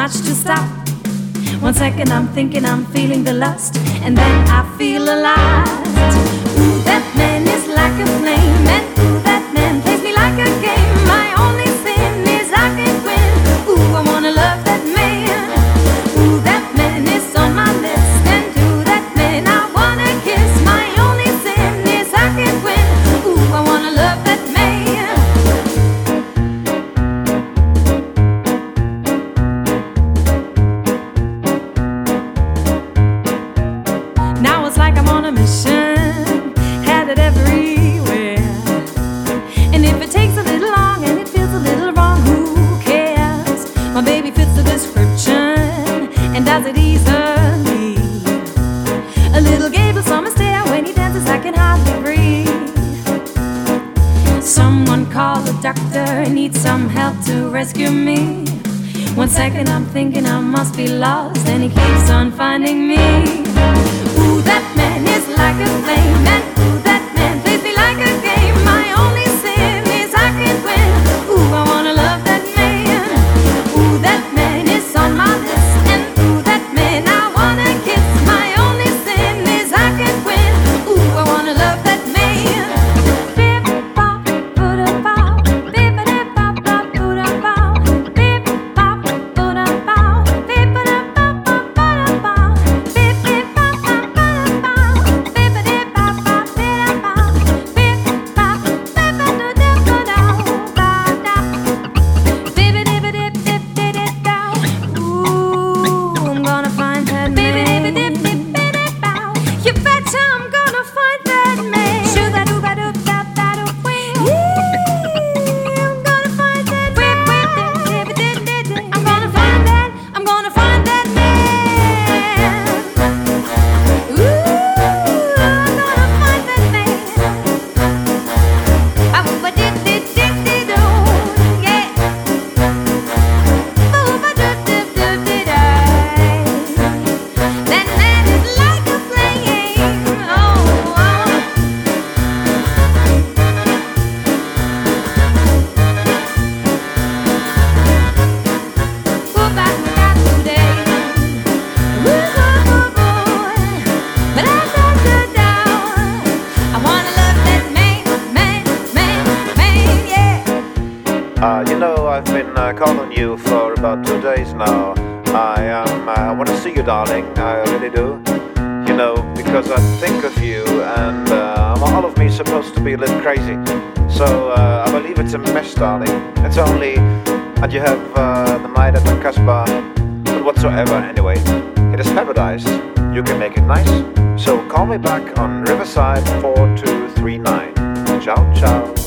much to stop. 1 second I'm thinking I'm feeling the lust, and then I feel alive. Ooh, that man is like a flame, and ooh, that man plays me like a game. My only sin is I can't win. Ooh, I wanna love that man. Ooh, that man is on my list, and ooh, that man I wanna kiss. My only sin is I can't win. Ooh, I wanna love that man. Now it's like I'm on a mission, headed everywhere. And if it takes a little long and it feels a little wrong, who cares? My baby fits the description and does it easily. A little gable summer stare, when he dances I can hardly breathe. Someone call the doctor, need some help to rescue me. 1 second I'm thinking I must be lost, and he keeps on finding me. Ooh, that man is like a flame, and ooh, that man plays me like a game. My only sin is I can't win. Ooh, I wanna love that man. Ooh, that man is on my list, and ooh, that man I wanna kiss. My only sin is I can't win. Ooh, I wanna love that man. Bip bop, booda bop, bippity bop bop, booda bop, bip bop, booda bop, bippity bop bop, booda bop, bip bip bop bop, booda bop, bippity bop bop, booda bop, bip bop, bippity dip booda bop, bippity dip dip dip dip down. Ooh, I'm gonna find that man. Bippity dip dip dip dip down. You betcha I'm gonna find that man. Shoo-da doo ba doo da da doo wee. I'm gonna find that man. I'm gonna find that. I'm gonna find that man. Ooh, I'm gonna find that man. Ah, ba did did did did doo, yeah. Ooh, ba doo doo doo doo day. That man is like a flame. Oh, oh. Ooh, ba doo da doo day. Ooh, oh, boy. But I wanna love that man, yeah. You know, I've been calling you for about 2 days now. I want to see you, darling. I really do. You know, because I think of you, and all of me is supposed to be a little crazy. So I believe it's a mess, darling. It's only that you have the night at the Casbah, but whatsoever. Anyway, it is paradise. You can make it nice. So call me back on Riverside 4239. Ciao, ciao.